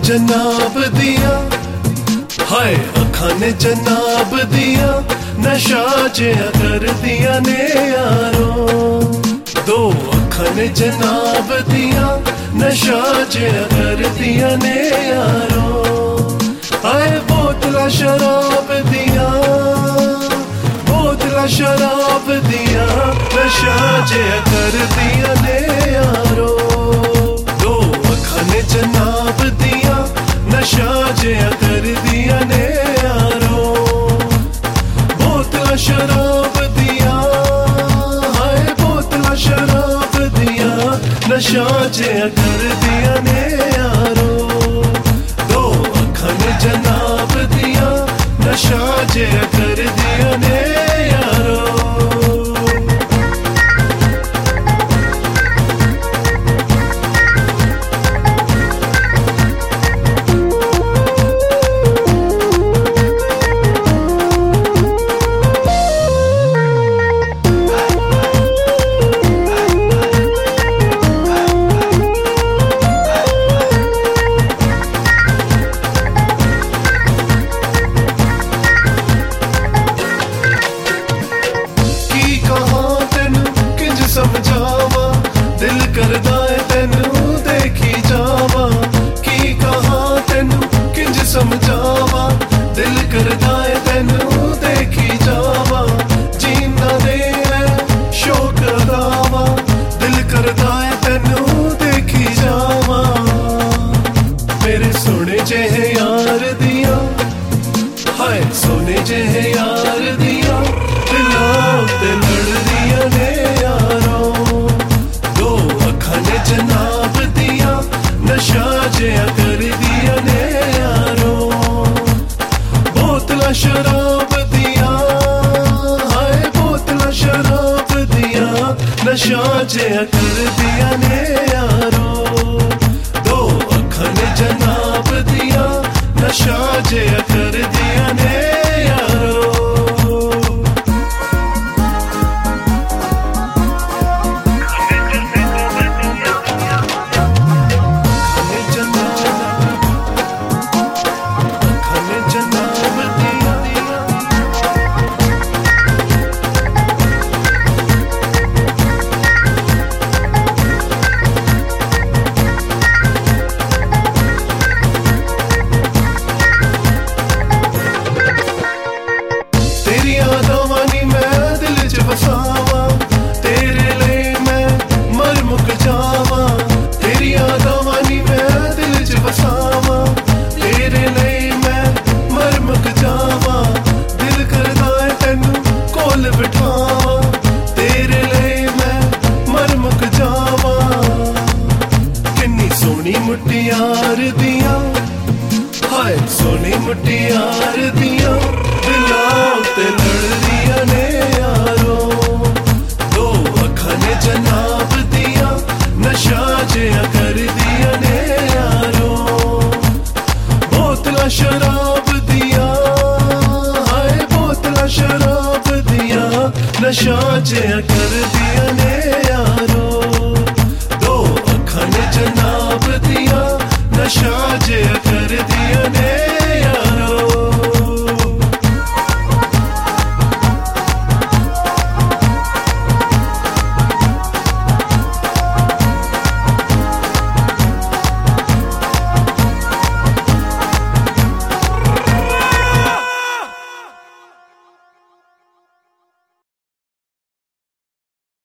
जनाब दिया, हाय अखां ने जनाब दिया, नशा जिहा कर दिया ने यारो। दो अखां ने जनाब दिया, नशा जिहा कर दिया ने यारो। हाय बोतला शराब दिया, बोतला शराब दिया, नशा जिहा कर दिया ने यारो। दो अखां ने जनाब दिया, नशा जिहा कर दिया ने यारो। बोतला शराब दिया, हाय बोतला शराब दिया, नशा जिहा कर दिया ने यारो। दो अखां ने जनाब दिया, नशा जिहा कर दिया ने यारो। समझावा दिल करदा है तेनू देखी जावा। की कहा तेनू किंज समझावा, दिल करदा है तेनू देखी जावा। जीना दे शौक अदावा, दिल करदा है तेनू देखी जावा। मेरे सोने जेहे यार दिया, हाय सोने जेहे यार दिया, दिलों ते लड़ दिया ने जनाब दिया, नशा जिहा कर दिया ने यारो। बोतला शराब दिया, हाय बोतला शराब दिया, नशा जिहा कर दिया ने यारो। दो अखां ने जनाब दिया, नशा जिहा कर दिया ने यारो। तेरे लिए मैं मर मुक जावा, तेरी आदवानी मैं दिल च बसावा। तेरे लिए मैं मर मुक जावा, दिल करदा है तेनू कोल बिठावा। तेरे लिए मैं मर मुक जावा। किन्नी सोहनी मुटियार दिया, हाय सोहनी मुटियार दिया, दिलों ते लड़ दिया ने यारो। दो अखां ने जनाब दिया, नशा जिहा कर दिया ने यारो। बोतला शराब दिया, हाय बोतला शराब दिया, नशा जिहा कर दिया ने यारो। दो अखां ने जनाब दिया, नशा जिहा